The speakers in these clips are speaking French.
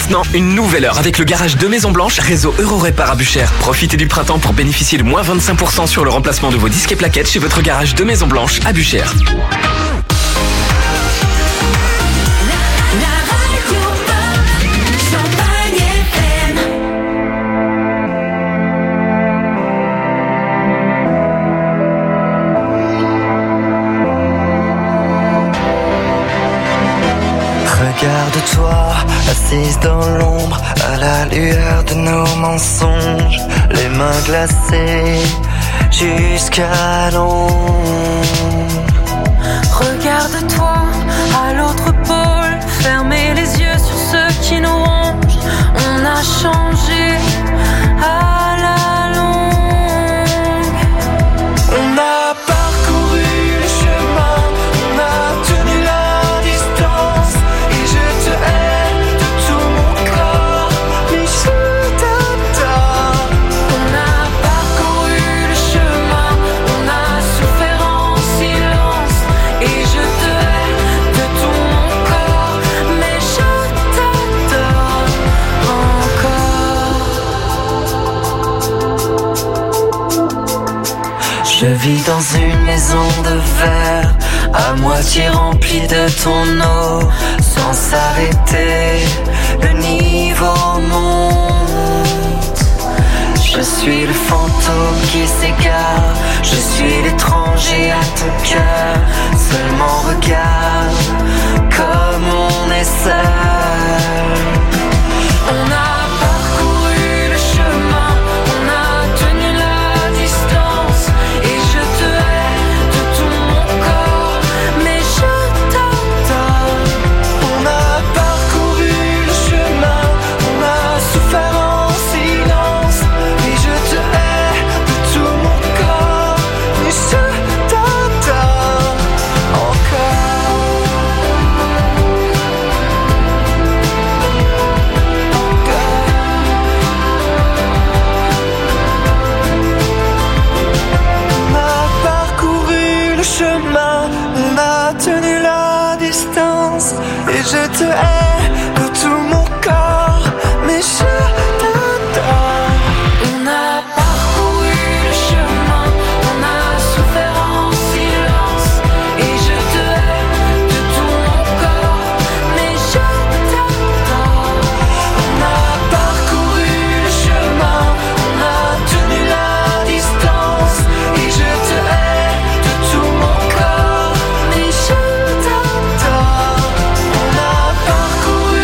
maintenant une nouvelle heure avec le garage de Maison Blanche, réseau Eurorépar à Buchères. Profitez du printemps pour bénéficier de moins 25% sur le remplacement de vos disques et plaquettes chez votre garage de Maison Blanche à Buchères. Regarde-toi, assise dans l'ombre, à la lueur de nos mensonges, les mains glacées jusqu'à l'ombre. Regarde-toi, à l'autre pôle, fermez les yeux sur ceux qui nous rongent. On a changé à la longue. On a parcouru le chemin, on a tenu la distance, et je te hais de tout mon corps, mais je t'adore. On a parcouru le chemin, on a souffert en silence, et je te hais de tout mon corps, mais je t'adore encore. Je vis dans une maison de verre, à moitié remplie de ton eau, sans s'arrêter, le niveau monte. Je suis le fantôme qui s'égare, je suis l'étranger à ton cœur. Seulement regarde comme on est seul. On a parcouru le chemin, on a tenu la distance, et je te hais de tout mon corps, mais je t'adore. On a parcouru le chemin, on a souffert en silence, et je te hais de tout mon corps, mais je t'adore encore. On a parcouru le chemin, on a tenu la distance, et je te hais de tout mon corps, mais je t'adore. On a parcouru le chemin, on a souffert en silence, et je te hais de tout mon corps, mais je t'adore. On a parcouru le chemin, on a tenu la distance, et je te hais de tout mon corps, mais je t'adore. On a parcouru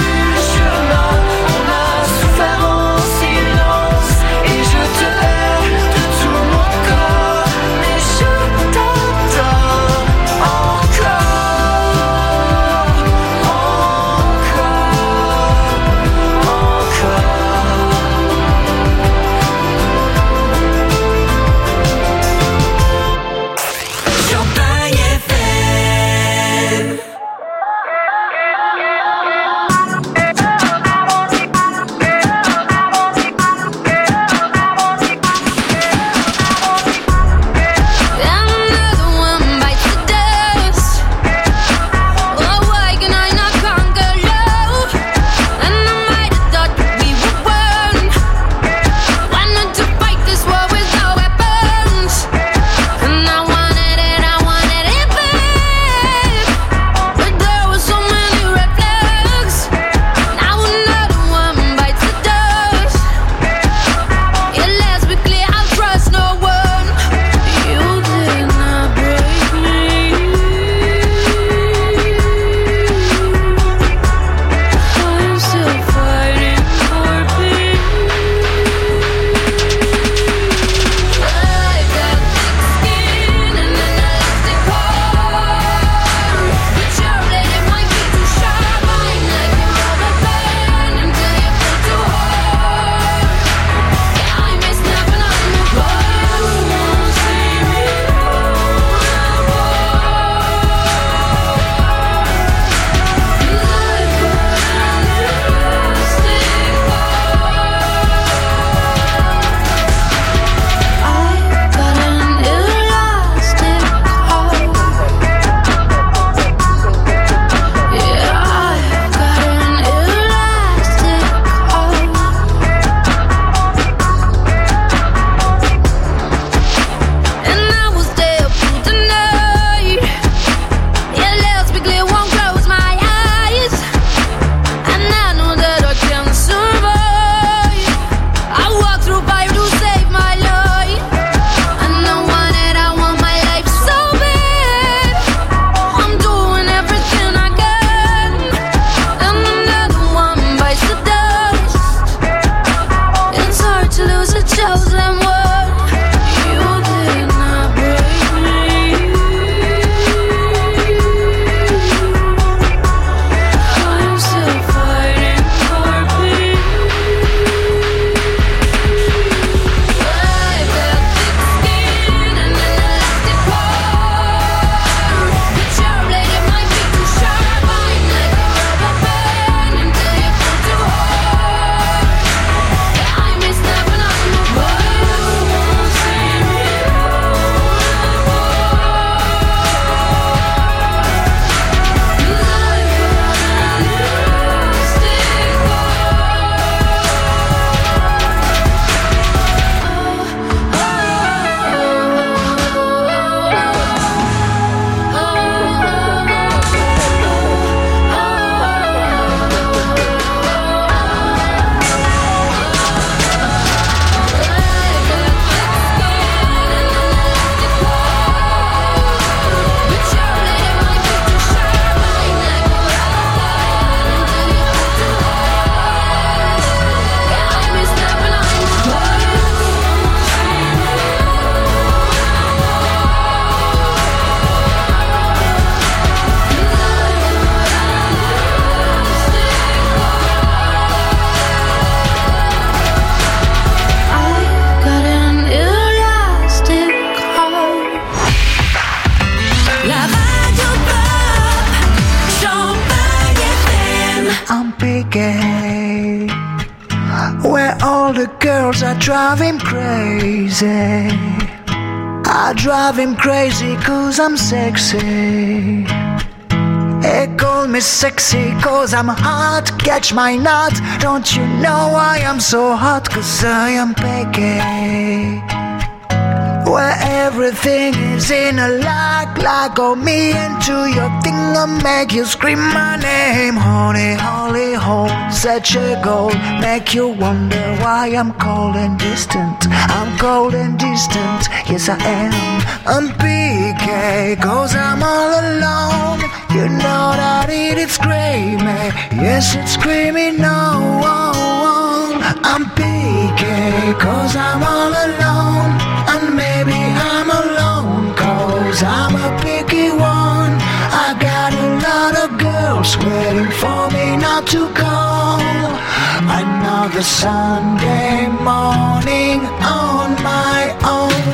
picky, where all the girls are driving crazy. I drive him crazy 'cause I'm sexy. They call me sexy 'cause I'm hot. Catch my nut. Don't you know why I'm so hot? 'Cause I am picky, where everything is in a like on me into your thing and make you scream my name. Honey, holy hole, such a goal. Make you wonder why I'm cold and distant. I'm cold and distant, yes I am. I'm picky 'cause I'm all alone. You know that it's screaming, yes it's screaming no. I'm picky 'cause I'm all alone. And maybe I'm alone 'cause I'm a picky one. I got a lot of girls waiting for me not to call. Another Sunday morning on my own.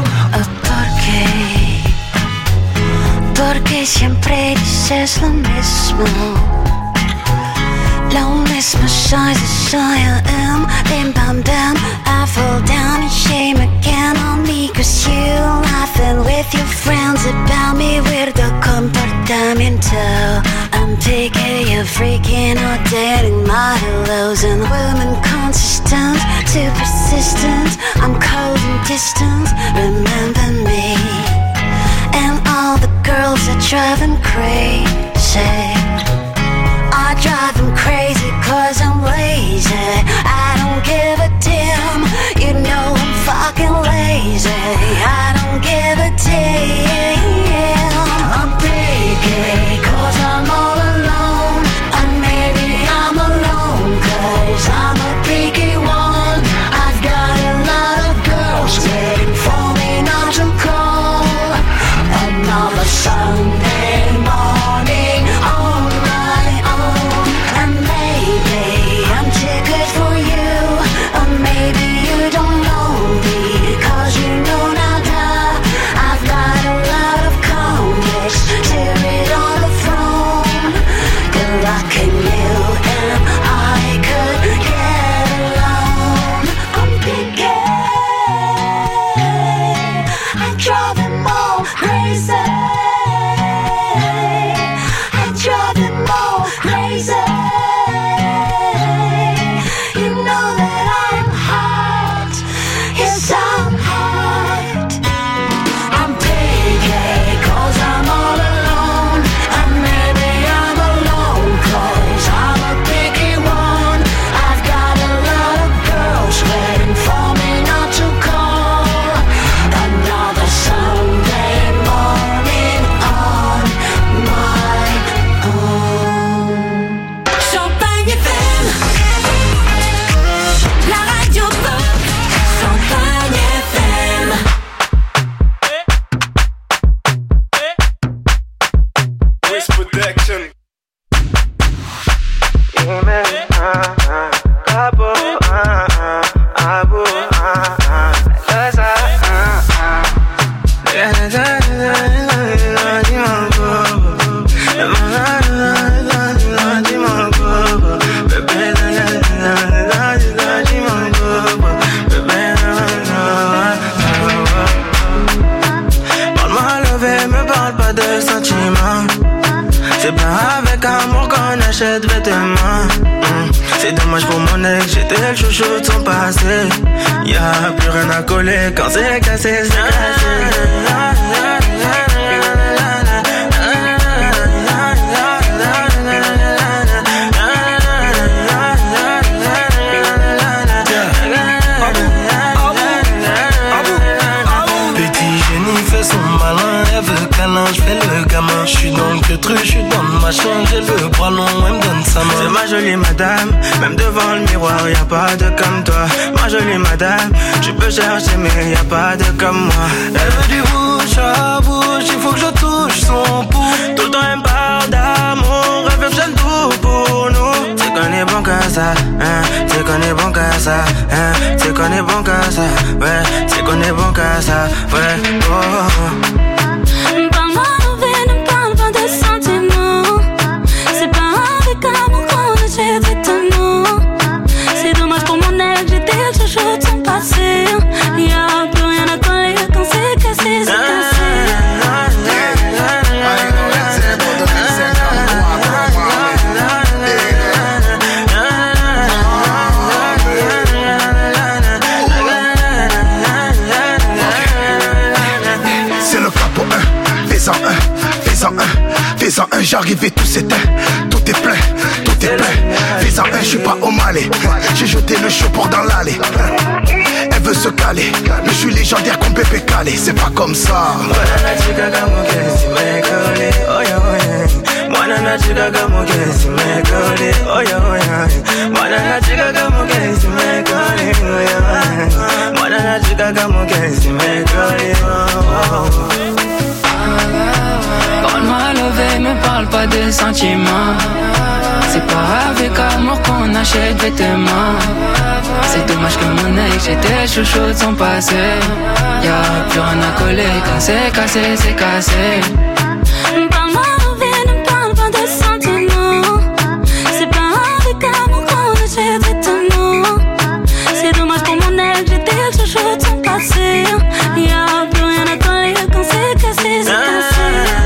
Porque siempre dices lo mismo. Size as I am. Bim bam bam, I fall down and shame again on me. 'Cause you laughing with your friends about me. Weirdo comportamiento. I'm picky, you're freaking out, dating my hellos. And women consistent, too persistent. I'm cold and distant, remember me. And all the girls are driving crazy. I drive them crazy 'cause I'm lazy. I don't give a damn. You know I'm fucking lazy. I don't give a damn. I'm picky 'cause I'm all alone. And maybe I'm alone 'cause I'm a picky one. I've got a lot of girls waiting for me not to call. Another Sunday morning on my own. And maybe I'm too good for you. Or maybe you don't know me 'cause you know nada. I've got a lot of complex to read on the phone. Good luck in you and I could get alone. I'm picky, I drive them all crazy. I drive them all crazy. You know that I'm hot. Yes, I'm hot. I'm picky 'cause I'm all alone. And maybe I'm alone 'cause I'm a picky one. I've got a lot of girls waiting for me not to call. Another Sunday morning on my own. Champagne FM, la radio pop. Champagne FM. Wiz Protection. Parle-moi à lever, me parle pas de sentiments. C'est pas avec amour qu'on achète vêtements. C'est dommage pour mon ex, j'étais le chouchou de son passé. Y'a plus rien à coller quand c'est cassé, c'est cassé. Petit génie fait son malin, elle veut câlin, j'fais le gamin. J'suis dans le truc, j'suis dans le machin, j'ai le bras long, elle me donne sa main. C'est ma jolie madame, même devant le miroir, y'a pas de comme toi. Ma jolie madame, tu peux chercher mais y'a pas de comme moi. Elle veut du bouche à bouche, il faut que je touche son pouls. Tout le temps elle me parle d'amour, elle veut que j'aime tout pour nous. C'est qu'on est bon qu'à ça, hein, c'est qu'on est bon qu'à ça, hein, c'est qu'on est bon qu'à ça, ouais, c'est qu'on est bon qu'à ça, ouais, oh. Parle-moi d'envie, ne parle pas de sentiments. C'est pas avec amour qu'on achète vêtements. j'arrive et tout s'éteint. Tout est plein, tout est plein. Fais en un, je suis pas au Malais. J'ai jeté le chaud pour dans l'allée. Elle veut se caler, mais je suis légendaire comme Pépé Calé. C'est pas comme ça. Parle-moi levé, me parle pas de sentiments. C'est pas avec amour qu'on achète vêtements. C'est dommage que mon œil, j'étais chouchou de son passé. Y'a plus rien à coller, quand c'est cassé, c'est cassé. Parle-moi levé, ne parle pas de sentiments. C'est pas avec amour qu'on achète vêtements. C'est dommage pour mon œil, j'étais chouchou de son passé. Y'a plus rien à coller, quand c'est cassé, c'est cassé.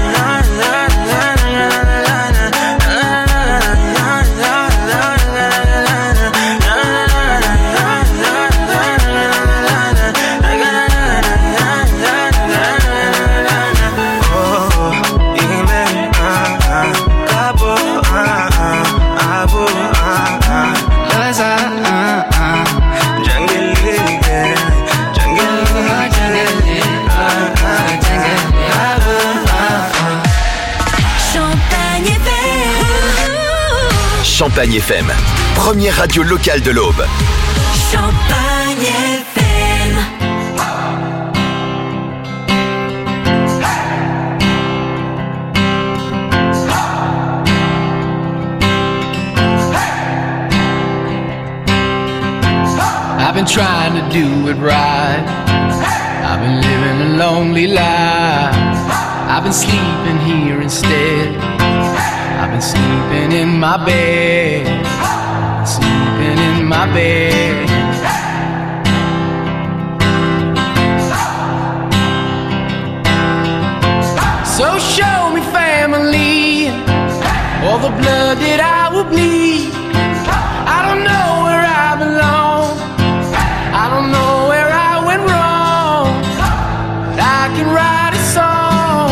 Champagne FM, première radio locale de l'Aube. Champagne FM. I've been trying to do it right. I've been living a lonely life. I've been sleeping here instead. I've been sleeping in my bed, sleeping in my bed. So show me family, all the blood that I will bleed. I don't know where I belong, I don't know where I went wrong, but I can write a song.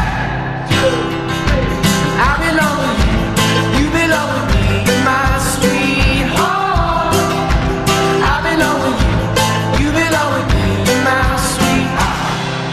I belong with you, you belong with me, my sweetheart. I belong with you, you belong with me, my sweetheart.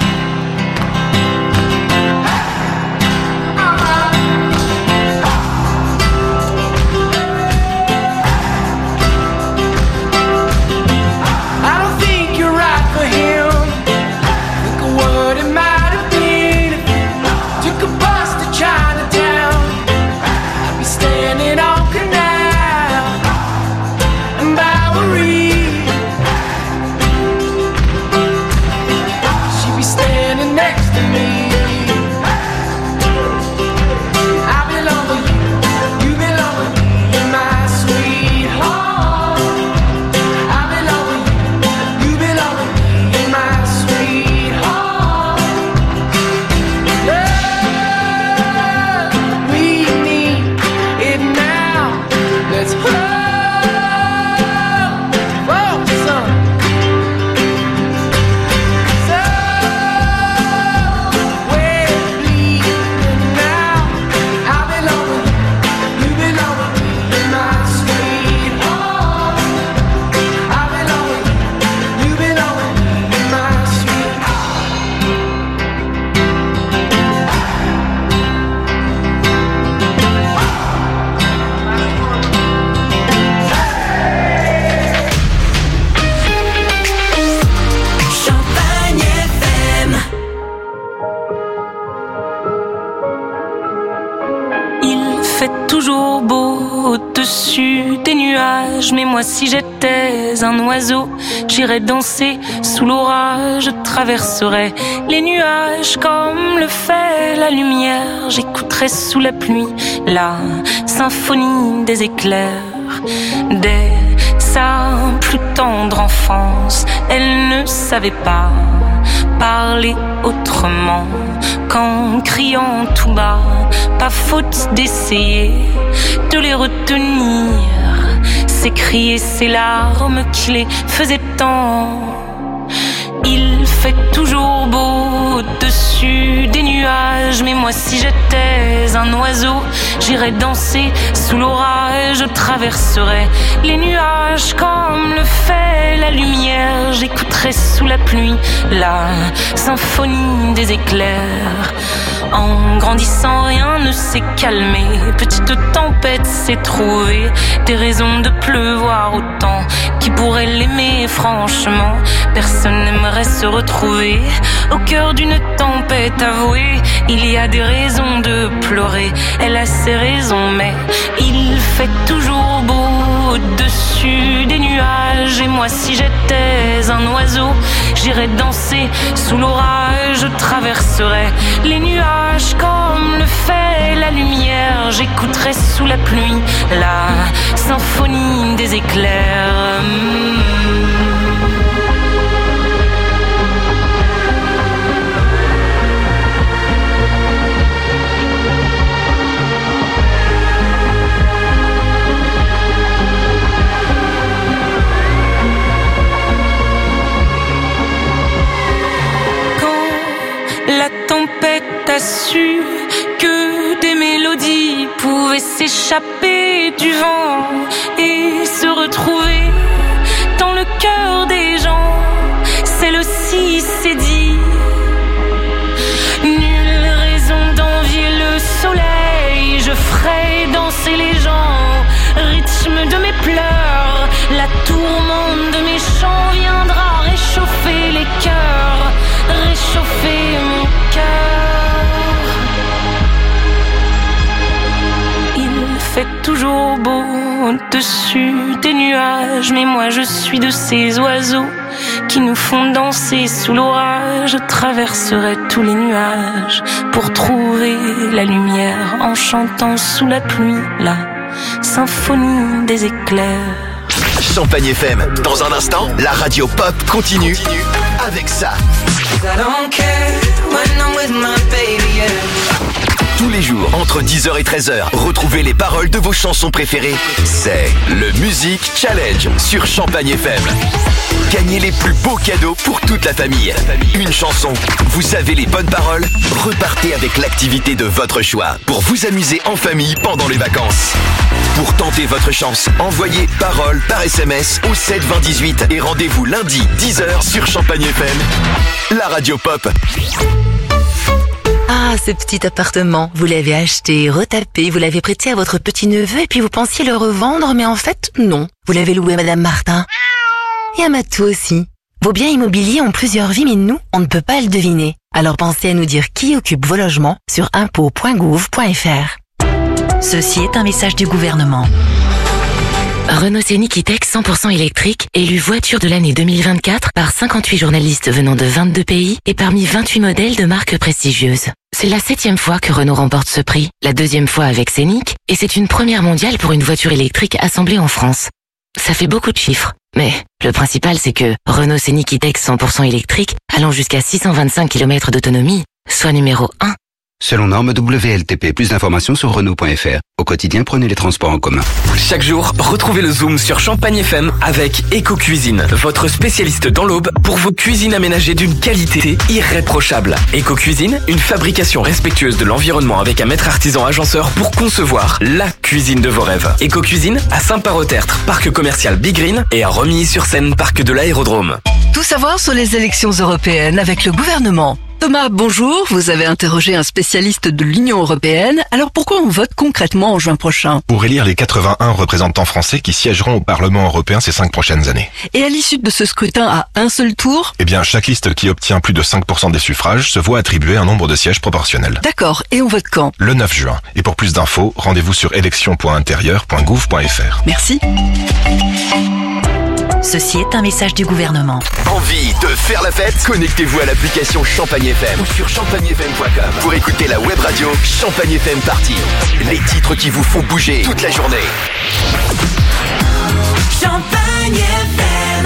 I don't think you're right for him. Think of what it might have been if you took a bus to Chinatown. I'd be standing on Canal and Bowery. She'd be standing next to me. I belong with you, you belong with me, my sweetheart. I belong with you, you belong with me, my sweetheart. Love, we need it now. Let's hope for some. So we're bleeding now. I belong with you, you belong with me, my sweetheart. I belong with you, you belong with me, my Champagne FM. Il fait toujours beau au-dessus des nuages, mais moi si j'étais un oiseau, j'irais danser sous l'orage, je traverserais les nuages comme le fait la lumière, j'écouterais sous la pluie la symphonie des éclairs. Dès sa plus tendre enfance, elle ne savait pas parler autrement qu'en criant tout bas. Pas faute d'essayer de les retenir, ces cris et ces larmes qui les faisaient tant Il fait toujours beau au-dessus des nuages, mais moi si j'étais un oiseau, j'irais danser sous l'orage, je traverserais les nuages comme le fait la lumière, j'écouterais sous la pluie la symphonie des éclairs. En grandissant, rien ne s'est calmé, petite tempête s'est trouvée, des raisons de pleuvoir autant. Qui pourrait l'aimer franchement? Personne n'aimerait se retrouver au cœur d'une tempête avouée. Il y a des raisons de pleurer, elle a ses raisons, mais il fait toujours beau au-dessus des nuages. Et moi si j'étais un oiseau, j'irais danser sous l'orage, je traverserais les nuages comme le fait la lumière, j'écouterais sous la pluie la symphonie des éclairs. La tempête a su que des mélodies pouvaient s'échapper du vent et se retrouver dans le cœur des gens. C'est le si c'est dit. Nulle raison d'envier le soleil. Je ferai danser les gens, rythme de mes pleurs. La tourmente de mes chants viendra réchauffer les cœurs, réchauffer mon cœur. Il fait toujours beau au-dessus des nuages, mais moi je suis de ces oiseaux qui nous font danser sous l'orage. Je traverserai tous les nuages pour trouver la lumière en chantant sous la pluie la symphonie des éclairs. Champagne FM, dans un instant, la radio pop continue avec ça. Tous les jours, entre 10h et 13h, retrouvez les paroles de vos chansons préférées. C'est le Music Challenge sur Champagne FM. Gagnez les plus beaux cadeaux pour toute la famille. Une chanson, vous savez les bonnes paroles, repartez avec l'activité de votre choix pour vous amuser en famille pendant les vacances. Pour tenter votre chance, envoyez paroles par SMS au 7 20 18 et rendez-vous lundi 10h sur Champagne FM, la radio pop. Ah, ce petit appartement, vous l'avez acheté, retapé, vous l'avez prêté à votre petit-neveu et puis vous pensiez le revendre, mais en fait, non. Vous l'avez loué à Madame Martin. Et à Matou aussi. Vos biens immobiliers ont plusieurs vies, mais nous, on ne peut pas le deviner. Alors pensez à nous dire qui occupe vos logements sur impôts.gouv.fr. Ceci est un message du gouvernement. Renault Scénic E-Tech 100% électrique, élu voiture de l'année 2024 par 58 journalistes venant de 22 pays et parmi 28 modèles de marques prestigieuses. C'est la 7e fois que Renault remporte ce prix, la 2e fois avec Scénic, et c'est une première mondiale pour une voiture électrique assemblée en France. Ça fait beaucoup de chiffres, mais le principal c'est que Renault Scénic E-Tech 100% électrique, allant jusqu'à 625 km d'autonomie, soit numéro 1. Selon norme WLTP, plus d'informations sur Renault.fr. Au quotidien, prenez les transports en commun. Chaque jour, retrouvez le Zoom sur Champagne FM avec Eco-Cuisine, votre spécialiste dans l'Aube pour vos cuisines aménagées d'une qualité irréprochable. Eco-Cuisine, une fabrication respectueuse de l'environnement avec un maître artisan agenceur pour concevoir la cuisine de vos rêves. Eco-Cuisine à Saint-Parot-Tertre, parc commercial Big Green, et à Romilly-sur-Seine, parc de l'Aérodrome. Tout savoir sur les élections européennes avec le gouvernement. Thomas, bonjour. Vous avez interrogé un spécialiste de l'Union européenne. Alors pourquoi on vote concrètement en juin prochain? Pour élire les 81 représentants français qui siégeront au Parlement européen ces 5 prochaines années. Et à l'issue de ce scrutin à un seul tour? Eh bien, chaque liste qui obtient plus de 5% des suffrages se voit attribuer un nombre de sièges proportionnel. D'accord. Et on vote quand? Le 9 juin. Et pour plus d'infos, rendez-vous sur élection.intérieur.gouv.fr. Merci. Ceci est un message du gouvernement. Envie de faire la fête? Connectez-vous à l'application Champagne FM ou sur champagnefm.com pour écouter la web radio Champagne FM Party. Les titres qui vous font bouger toute la journée. Champagne FM.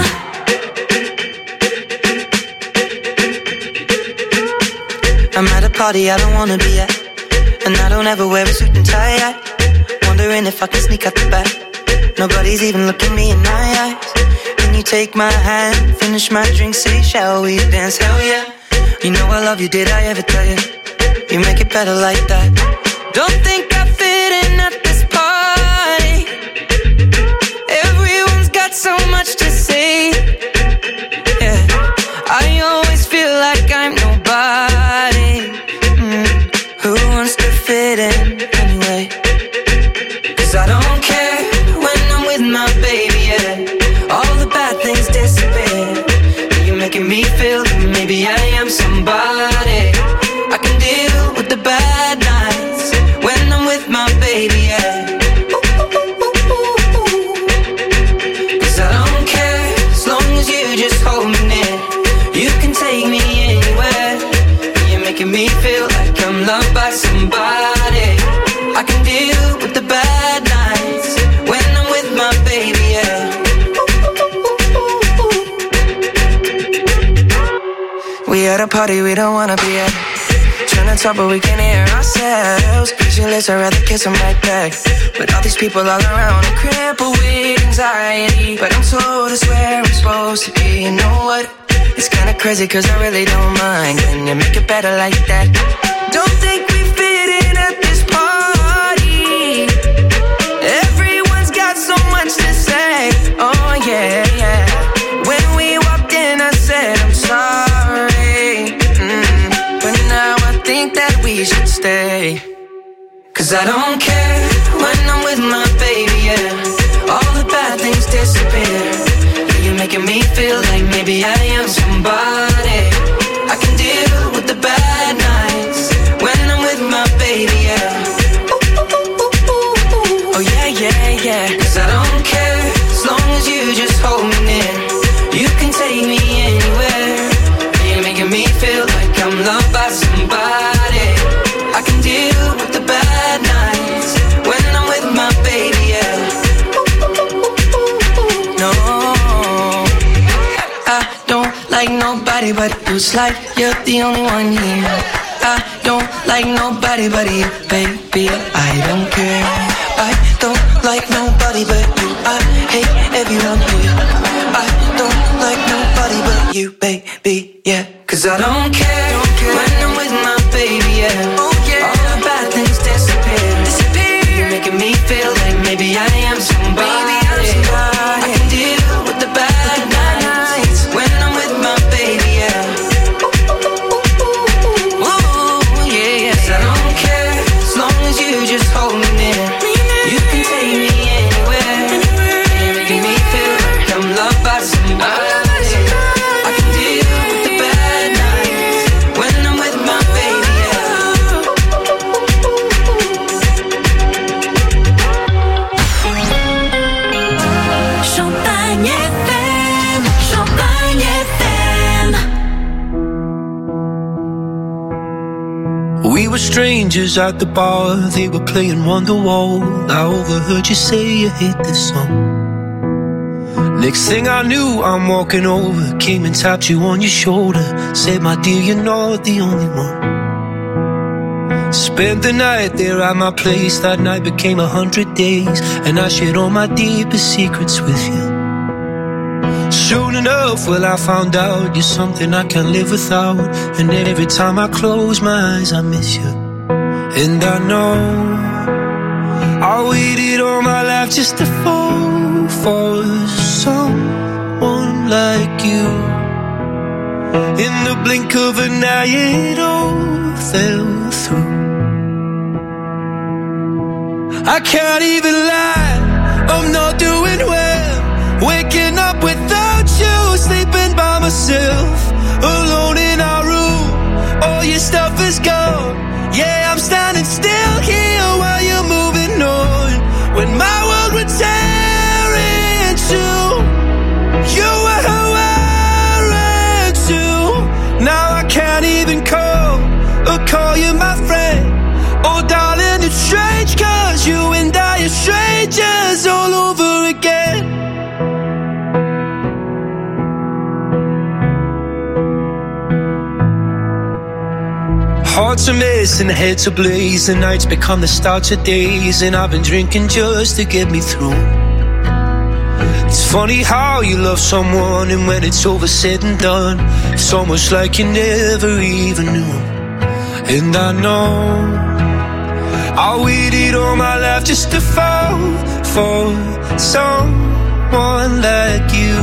I'm at a party I don't wanna be at, and I don't ever wear a suit and tie yet. Wondering if I can sneak out the back. Nobody's even looking me in my eyes. Can you take my hand, finish my drink, say shall we dance? Hell yeah. You know I love you, did I ever tell you? You make it better like that. Don't think I fit in at this party. Everyone's got so much to say. Yeah, I always feel like I'm nobody. Who wants to fit in anyway? 'Cause I don't care when I'm with my baby, yeah. All the bad things disappear. You're making me feel that maybe I am somebody. I can deal with the bad nights when I'm with my baby, yeah. 'Cause I don't care as long as you just hold me near. You can take me anywhere. You're making me feel like I'm loved by somebody. I can deal with the bad nights when I'm with my baby, yeah. We at a party we don't wanna be at. Trying to talk but we can hear ourselves. Pictureless, I'd rather kiss them right back. But all these people all around are crippled with anxiety. But I'm told it's where I'm supposed to be. You know what? It's kinda crazy 'cause I really don't mind. Can you make it better like that? Don't think we fit in at this party. Everyone's got so much to say. Oh yeah, yeah. When we walked in I said I'm sorry. But now I think that we should stay. 'Cause I don't care when I'm with my baby, yeah. All the bad things disappear. Yeah, you're making me feel like maybe I am somebody. I can deal with the bad nights when I'm with my baby, yeah. Oh yeah, yeah, yeah. 'Cause I don't care as long as you just hold me near. You can take me anywhere. You're making me feel like I'm loved by somebody. I can deal with the bad nights when I'm with my baby, yeah. No, I don't like nobody but you. It's like you're the only one here. I don't like nobody but you, baby. I don't care. I don't like nobody but you. I hate everyone here. I don't like nobody but you, baby, yeah. 'Cause I don't care when I'm with my baby, yeah. Oh yeah. All the bad things disappear. You're making me feel like maybe I am somebody. I can deal with the bad nights when I'm with my baby, yeah. Ooh, yeah, yeah. 'Cause I don't care as long as you just hold me near. You can take me anywhere. You're making me feel like I'm loved by somebody. I can deal with the bad nights when I'm with my baby, yeah. Champagne FM, Champagne FM. We were strangers at the bar, they were playing Wonderwall. I overheard you say you hate this song. Next thing I knew, I'm walking over, came and tapped you on your shoulder, said, my dear, you're not the only one. Spent the night there at my place, that night became 100 days, and I shared all my deepest secrets with you. Soon enough, well, I found out you're something I can't live without, and every time I close my eyes, I miss you. And I know I waited all my life just to fall for someone like you. In the blink of an eye, it all fell through. I can't even lie, I'm not doing well. Waking up without you, sleeping by myself, alone in our room. All your stuff is gone. Yeah, I'm standing still here while you're moving on. When my world would tear into you were wearing too. Now I can't even call you my friend. Oh darling, it's strange 'cause you and I are strangers all over again. Hearts are missing, heads ablaze, the nights become the start of days, and I've been drinking just to get me through. It's Funny how you love someone and when it's over said and done, it's almost like you never even knew. And I know I waited all my life just to fall for someone like you.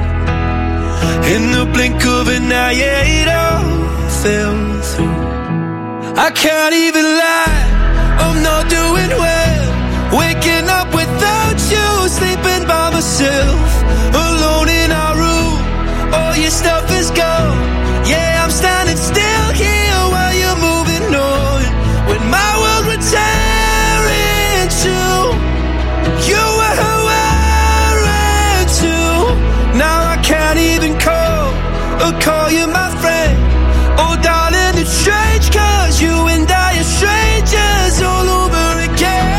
In the blink of an eye, yeah, it all fell through. I can't even lie, I'm not doing well. Waking up without you, sleeping by myself, alone in our room, all your stuff is gone. Yeah, I'm standing still here while you're moving on. When my world would tear in two, you were wearing too. Now I can't even call you my friend. Oh darling, it's strange, cause you and I are strangers all over again.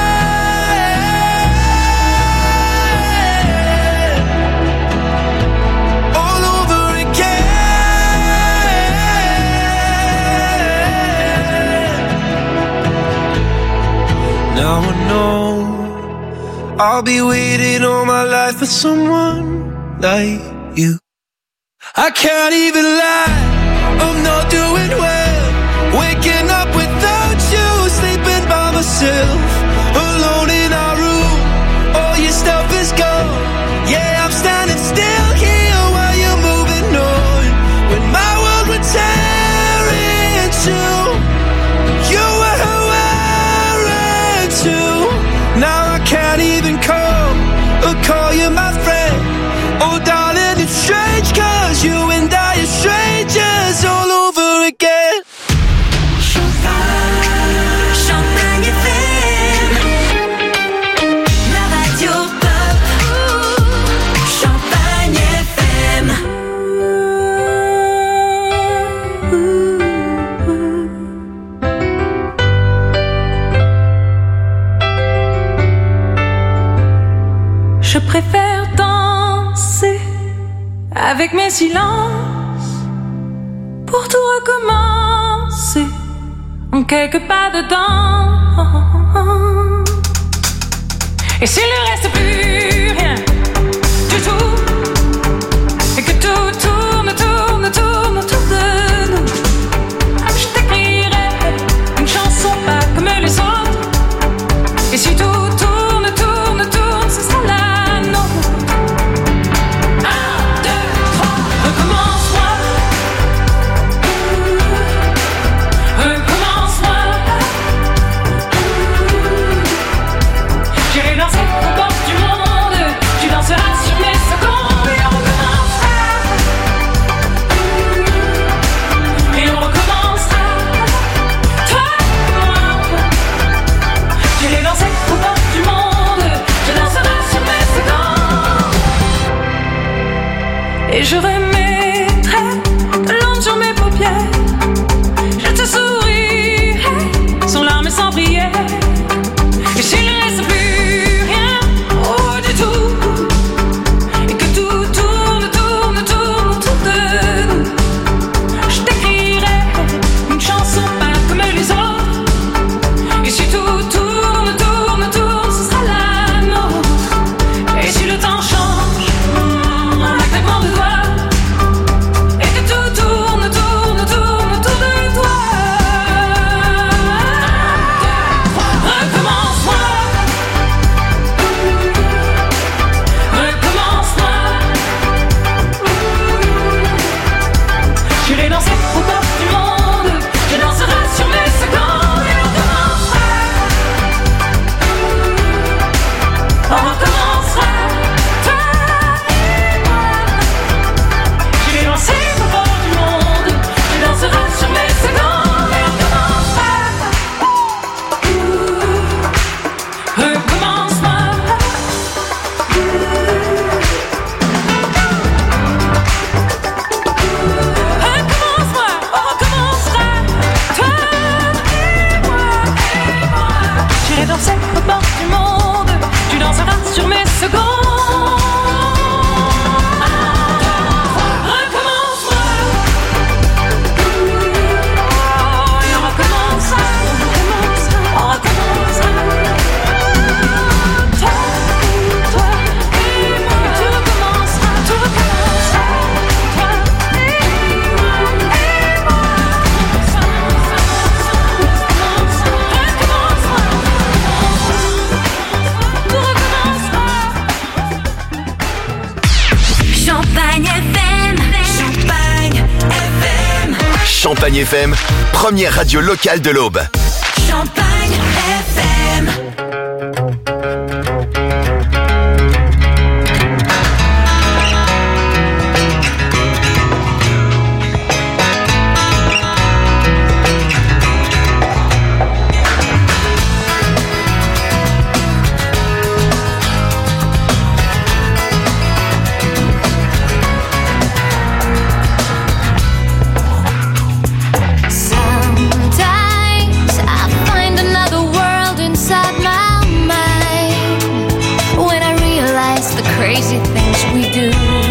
Now I know I'll be waiting all my life for someone like you. I can't even lie, I'm not doing well. Waking up without you, sleeping by myself, alone in our room, all your stuff is gone. Yeah, I'm standing still here while you're moving on. When my world would tear in two, you were wearing too. Now I can't even call you my friend. Oh darling, it's strange, cause you and I are strangers all over again. Champagne FM, la radio pop. Champagne FM. Je préfère danser avec mes silences pour tout recommencer en quelques pas dedans. Et s'il ne reste plus rien du tout, et que tout tourne autour de nous, je t'écrirai une chanson pas comme les autres. Et si tout tourne, ce sera la nôtre. 1, 2, 3, recommence-moi. Recommence-moi. J'irai danser au bord du monde. Tu danseras sur mes secondes. Et on recommencera. Et on recommencera. Toi et moi. J'irai danser au bord du monde. Je danserai sur mes secondes. Et je remettrai de l'ombre sur mes paupières. Je te sourirai sans larmes et sans prière. Et s'il ne reste plus rien, oh du tout, et que tout tourne autour de nous, je t'écrirai une chanson pas comme les autres. Et si tout tourne, ce sera la nôtre. Et si le temps change, en un claquement de doigts, et que tout tourne autour de toi. Recommence-moi. Recommence-moi. J'irai danser au bord du monde. Je danserai sur mes secondes. Et on recommencera. On recommencera. Toi et moi. J'irai danser au bord du monde. Je danserai sur mes secondes. Et on recommencera. Recommence-moi. Recommence-moi, on recommencera. Toi et moi. J'irai danser au bord du monde. Tu danseras sur mes secondes. Recommence-moi. Et on recommencera. On recommencera. Toi et moi. Champagne FM, première radio locale de l'Aube. Champagne FM. Crazy things we do.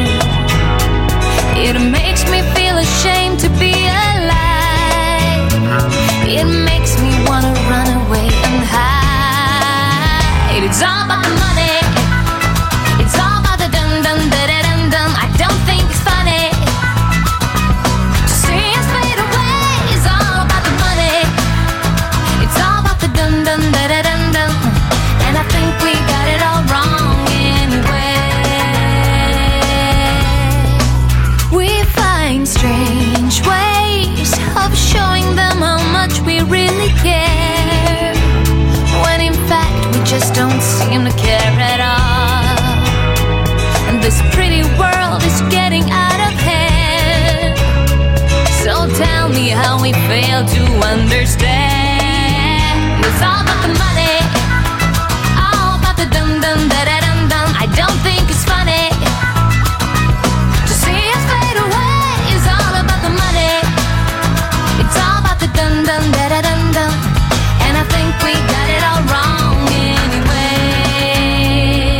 It makes me feel ashamed to be alive. It makes me wanna run away and hide. It's all about the money. It's all about the dum dum da da dum dum. I don't think it's funny to see us fade away. It's all about the money. It's all about the dum dum da da dum dum. And I think we got it all wrong. Strange ways of showing them how much we really care, when in fact we just don't seem to care at all. And this pretty world is getting out of hand. So tell me how we fail to understand. It's all about the money, all about the dum dum da da dum dum. I don't think it's funny to see us fade away. Dun dun da da dun dun, and I think we got it all wrong anyway.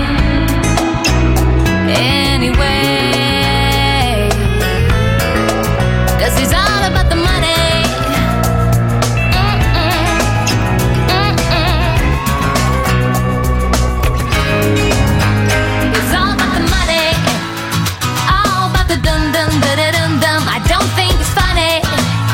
Anyway, 'cause it's all about the money. It's all about the money, all about the dun dun da da dun dun. I don't think it's funny.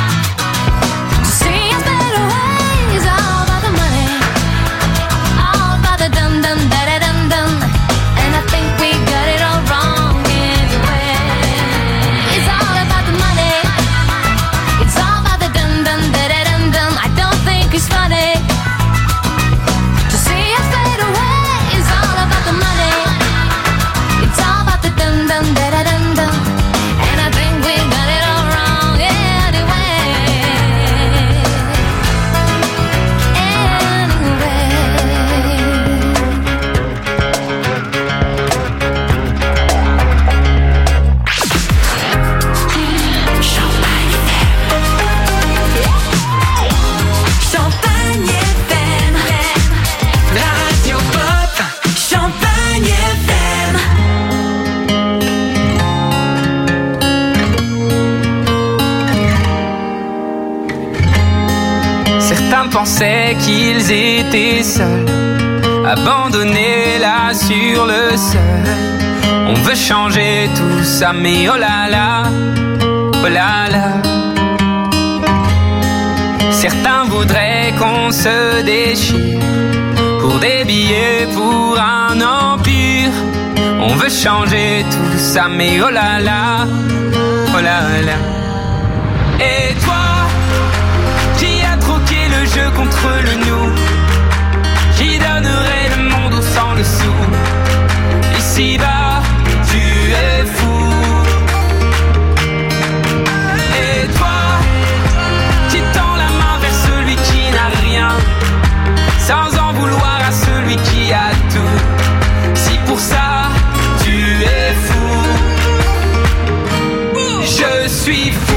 Pensaient qu'ils étaient seuls, abandonnés là sur le sol. On veut changer tout ça, mais oh là là, oh là là. Certains voudraient qu'on se déchire pour des billets, pour un empire. On veut changer tout ça, mais oh là là, oh là là. Et toi, le jeu contre le nous, qui donnerait le monde au sang le sou. Ici-bas, tu es fou. Et toi, qui tends la main vers celui qui n'a rien, sans en vouloir à celui qui a tout. Si pour ça, tu es fou, je suis fou.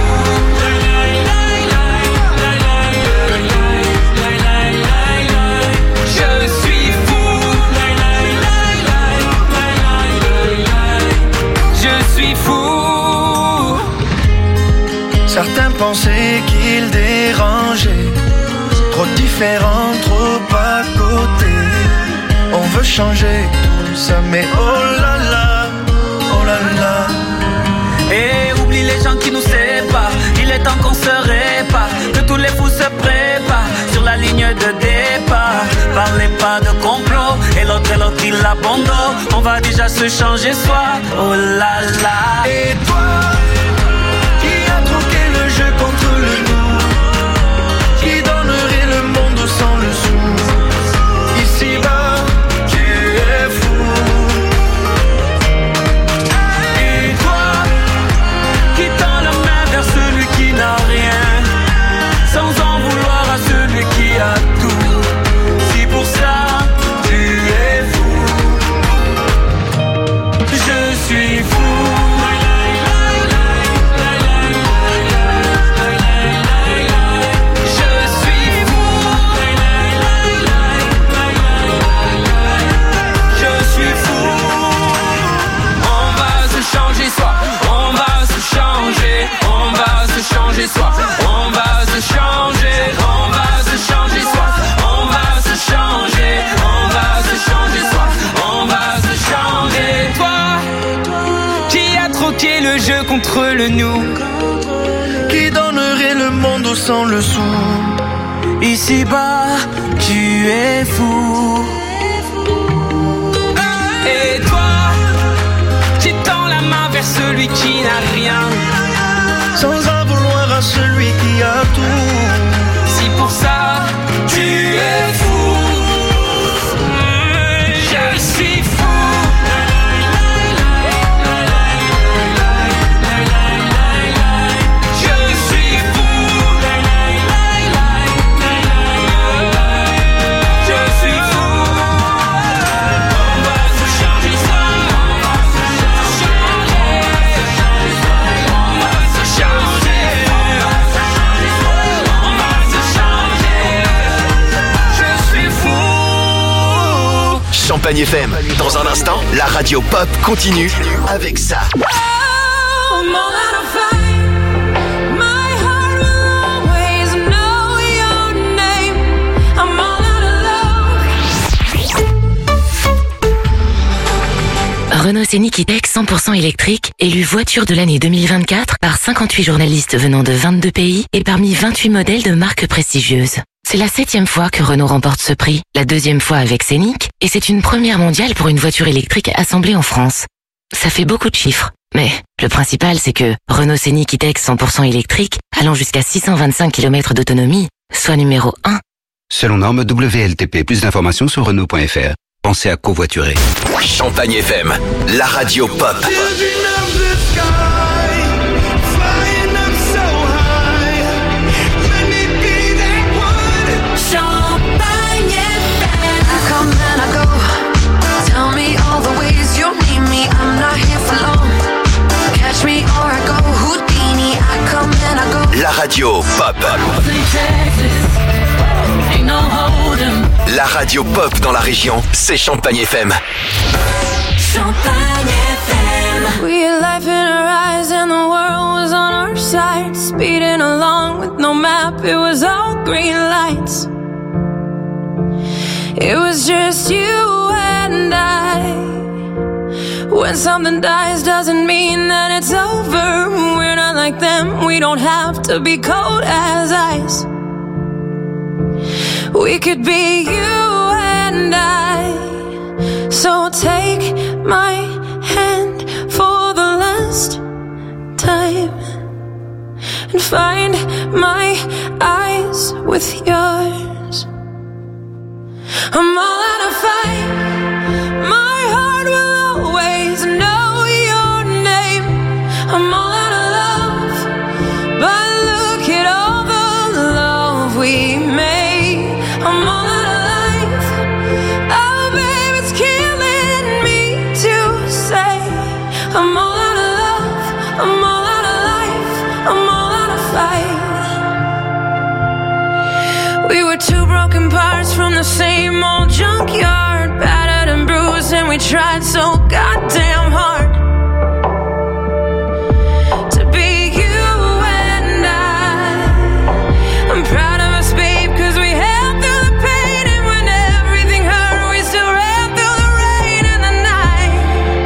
Certains pensaient qu'ils dérangeaient, trop différents, trop à côté. On veut changer tout ça, mais oh là là, oh là là. Et oublie les gens qui nous séparent, il est temps qu'on se répare, que tous les fous se préparent sur la ligne de départ. Parlez pas de complot, et l'autre il abandonne. On va déjà se changer soi, oh là là. Et toi, qui a troqué le jeu contre qui est le jeu contre le nous? Qui donnerait le monde sans le sou? Ici-bas, tu es fou. Et toi, qui tends la main vers celui qui n'a rien, sans en vouloir à celui qui a tout. Si pour ça, tu es fou. Je suis fou. Champagne FM. Dans un instant, la radio pop continue avec ça. Renault Scénic E-Tech 100% électrique, élu voiture de l'année 2024 par 58 journalistes venant de 22 pays et parmi 28 modèles de marques prestigieuses. C'est la 7e fois que Renault remporte ce prix, la 2e fois avec Scénic, et c'est une première mondiale pour une voiture électrique assemblée en France. Ça fait beaucoup de chiffres, mais le principal c'est que Renault Scénic E-Tech 100% électrique, allant jusqu'à 625 km d'autonomie, soit numéro 1. Selon norme WLTP, plus d'informations sur Renault.fr. Pensez à covoiturer. Champagne FM, la radio pop. La radio pop. La radio pop dans la région, c'est Champagne FM. Champagne FM. We had life in our eyes and the world was on our side. Speeding along with no map, it was all green lights. It was just you and I. When something dies doesn't mean that it's over. We're not like them, we don't have to be cold as ice. We could be you and I. So take my hand for the last time and find my eyes with yours. I'm all out of fight. My heart will always know your name. I'm all out of love, but look at all the love we made. I'm all out of life. Oh, babe, it's killing me to say. I'm all out of love. I'm all out of life. I'm all out of fight. We were two broken parts from the same old junkyard, battered and bruised, and we tried so goddamn hard to be you and I. I'm proud of us, babe, 'cause we held through the pain, and when everything hurt, we still ran through the rain and the night.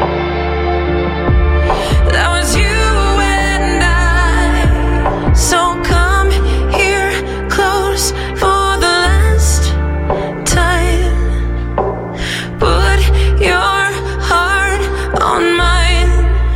That was you and I. So come here close for the last time. Put your heart on mine.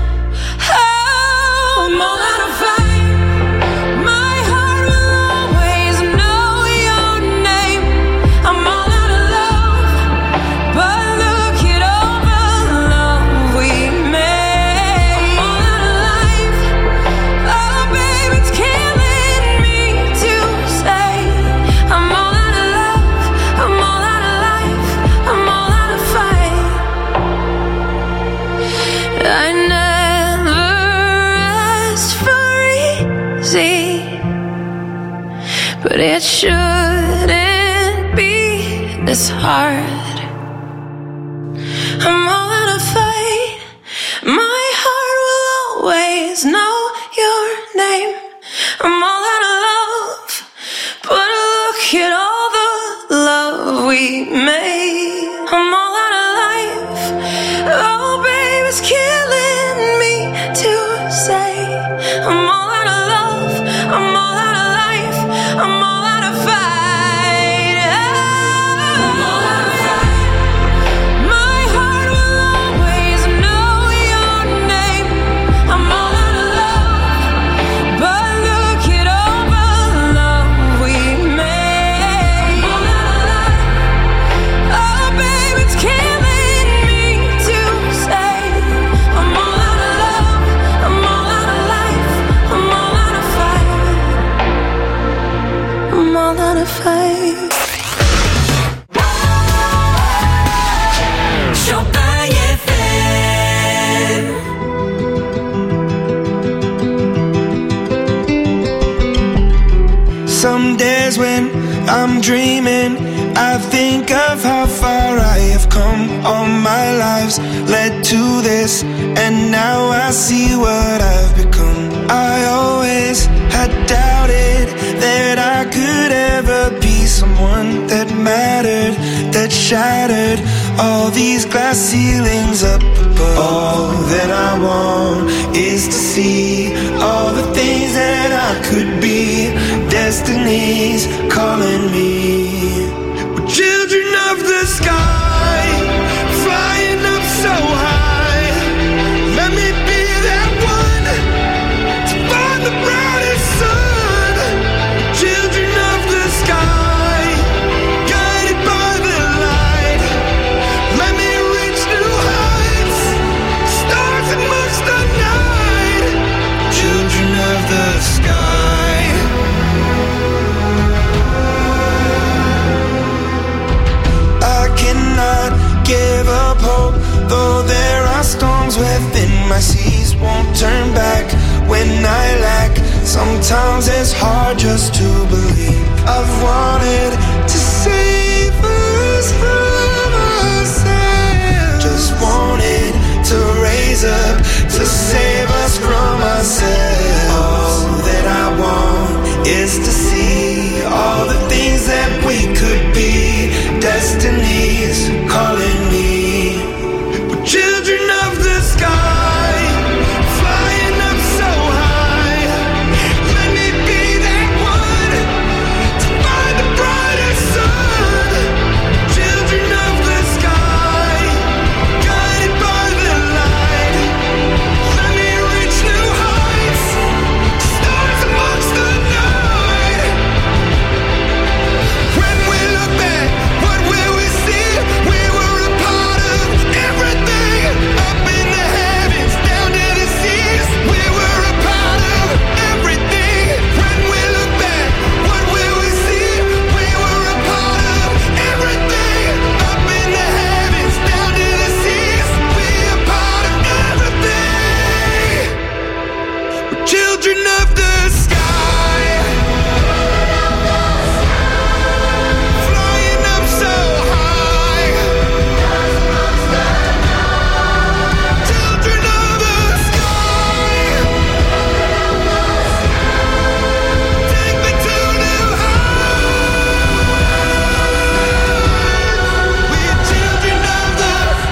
Oh, I'm all out of fight. My heart will always know your name. I'm all out of love, but look at all the love we made. I'm all out of life. Oh, babe, it's killing me to say. I'm all out of love. I'm all out of life. I'm all out of fight. I never asked for easy, but it shouldn't be this hard. I'm all out of fight. My heart will always know your name. I'm all out of love, but look at all the love we made. I'm all out of life. Oh, babe, it's killing me to I'm dreaming, I think of how far I have come. All my lives led to this, and now I see what I've become. I always had doubted that I could ever be someone that mattered, that shattered all these glass ceilings up above. All that I want is to see all the things that I could be. Destiny's calling me. We're children of the sky, flying up so high. Let me be that one to find the brightest sun. We're children of the sky, guided by the light. Let me reach new heights, stars amongst the night. Children of the sky. Give up hope, though there are storms within my seas. Won't turn back when I lack. Sometimes it's hard just to believe. I've wanted to save us from ourselves. Just wanted to raise up, to save us from ourselves. All that I want is to see all the things that we could be. Destiny's calling me. We're children of the sky, flying up so high. Let me be that one to find the brightest sun. Children of the sky, guided by the light. Let me reach new heights, stars amongst the night. When we look back, what will we see? We were a part of everything, up in the heavens, down to the seas. We were a part of everything. When we look back, what will we see? We were a part of everything, up in the heavens, down to the seas. We are part of everything. We're children of the sky, flying up so high. Children of the sky, take me to new heights. We're children of the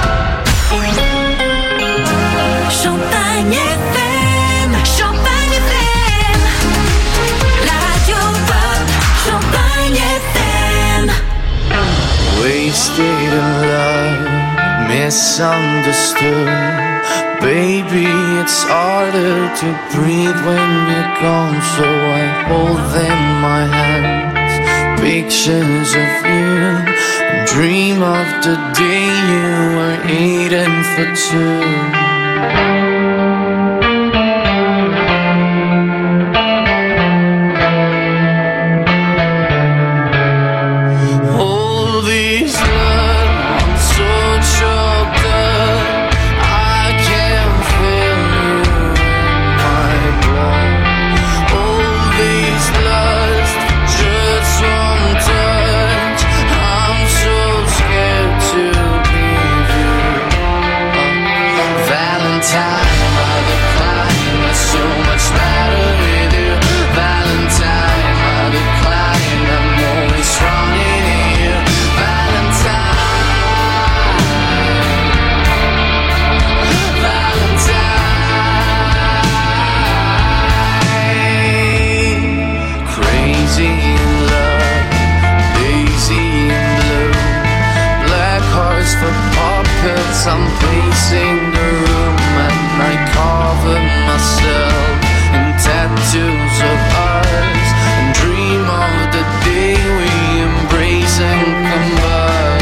Champagne FM, Champagne FM, la radio pop, Champagne FM. Wasted in love, misunderstood. Baby, it's harder to breathe when you're gone, so I hold in my hands pictures of you and dream of the day you were eating for two. All these love, I'm so choked up. I can't feel you in my blood. All these lust, just one touch. I'm so scared to leave you. Valentine, by the climb, there's so much matter with you. Valentine, by the climb, I'm always running in you. Valentine, Valentine. Crazy in love, lazy in blue. Black hearts for pockets, I'm pacing the room and I cover myself in tattoos of ours and dream of the day we embrace and combine.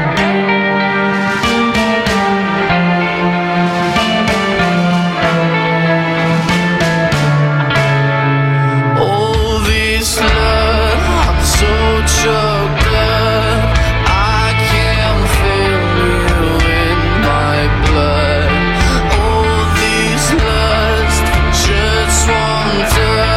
All this love, I'm so choked up. I can't feel you in my blood. All these lust, just one touch.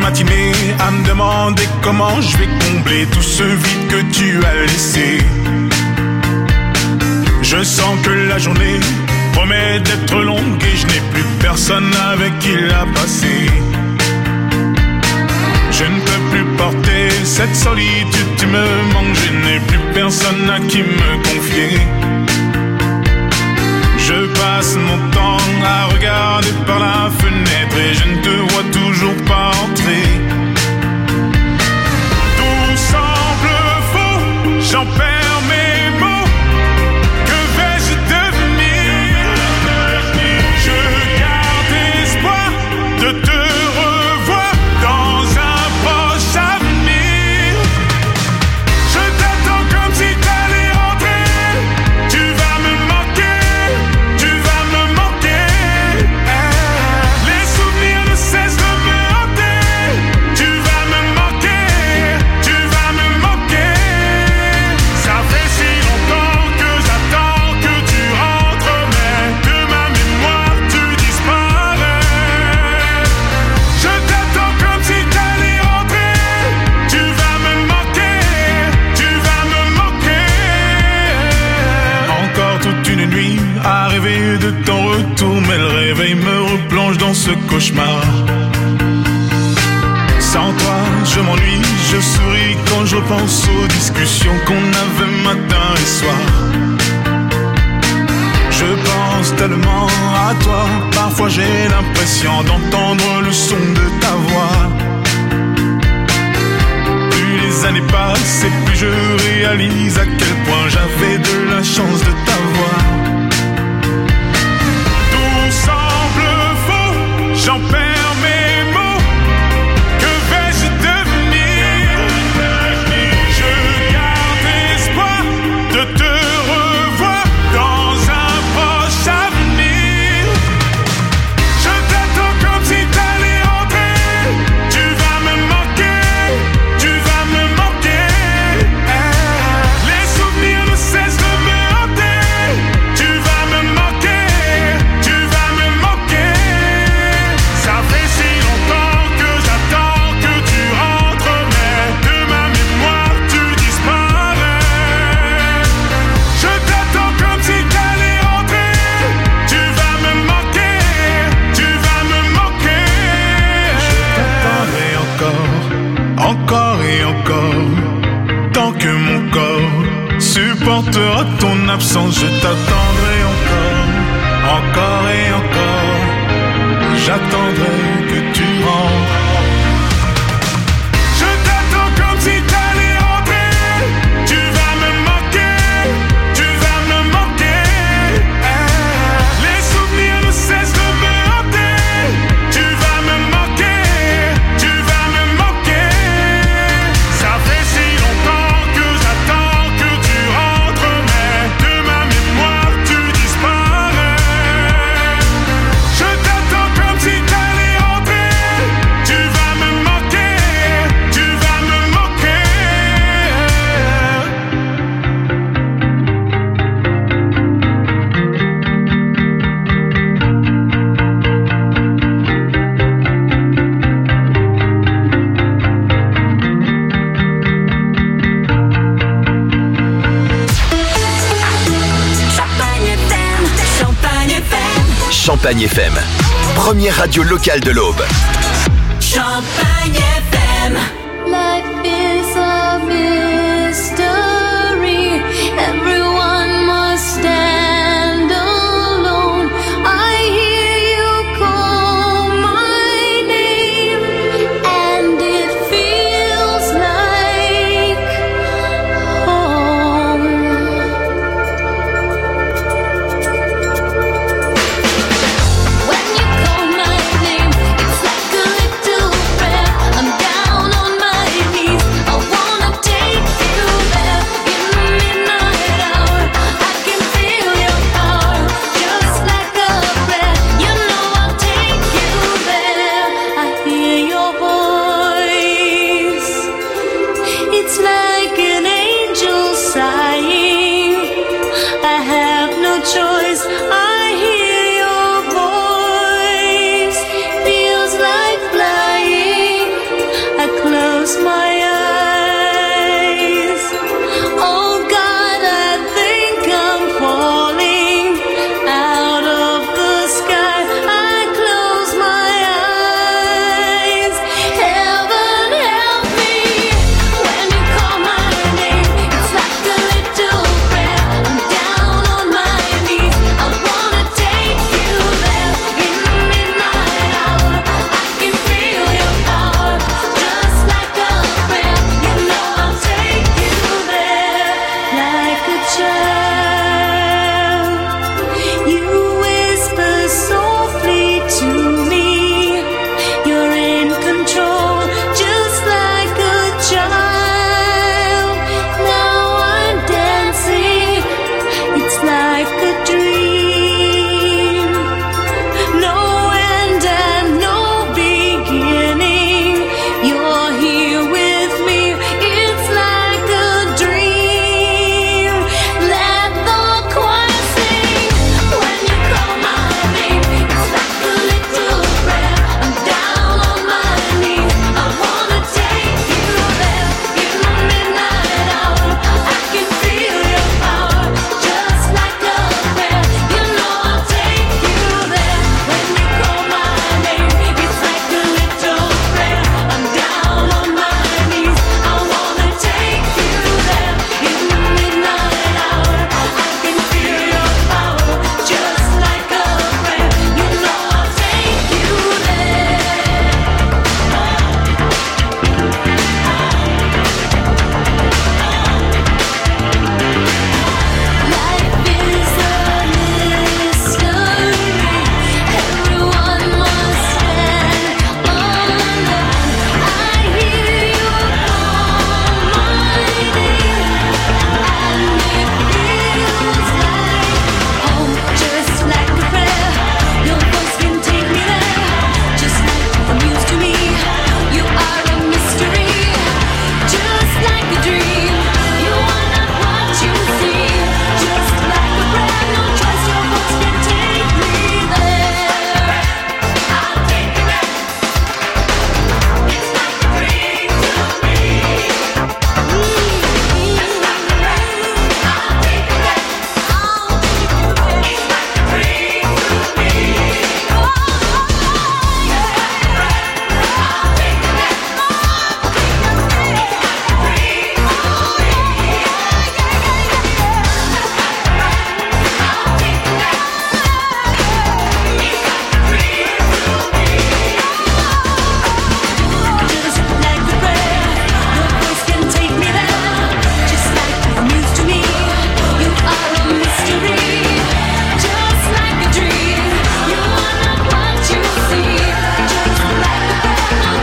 matinée à me demander comment je vais combler tout ce vide que tu as laissé. Je sens que la journée promet d'être longue et je n'ai plus personne avec qui la passer. Je ne peux plus porter cette solitude, tu me manques, je n'ai plus personne à qui me confier. Je passe mon temps à regarder par la fenêtre et je ne te vois toujours pas entrer. Tout semble faux, j'en perds mes mots. Que vais-je devenir? Je garde espoir de te revoir dans un proche avenir. Je t'attends comme si t'allais rentrer. Tu vas me manquer, tu vas me manquer. Les souvenirs ne cessent de me hanter. Tu vas me manquer, tu vas me manquer. Ça fait si longtemps que j'attends que tu rentres, mais de ma mémoire tu disparais. Je t'attends comme si t'allais rentrer. Tu vas me manquer, tu vas me manquer. Encore toute une nuit à rêver de ton retour, mais le réveil me replonge dans ce cauchemar. Sans toi, je m'ennuie, je souris quand je pense aux discussions qu'on avait matin et soir. Je pense tellement à toi, parfois j'ai l'impression d'entendre le son de ta voix. Plus les années passent et plus je réalise à quel point j'avais de la chance de t'avoir. Tout semble faux, j'en perds mes mots. Que vais-je devenir? Je garde espoir de te revoir dans un proche avenir. Je t'attends comme si t'allais rentrer. Tu vas me manquer, tu vas me manquer. Les souvenirs ne cessent de me hanter. Tu vas me manquer, tu vas me manquer. Ça fait si longtemps que j'attends que tu rentres, mais de ma mémoire tu disparais. Je t'attends comme si t'allais rentrer. Tu vas me manquer, tu vas me manquer. Je t'attendrai encore et encore. Tant que mon corps supportera ton absence, je t'attendrai encore et encore. J'attendrai que tu rentres. Je t'attends comme si t'allais rentrer. Tu vas me manquer, tu vas me manquer. Les souvenirs ne cessent de me hanter. Tu vas me manquer, tu vas me manquer. Ça fait si longtemps que j'attends que tu rentres, mais de ma mémoire tu disparais. Je t'attends comme si t'allais rentrer. Tu vas me manquer, tu vas me manquer. Champagne FM, première radio locale de l'Aube.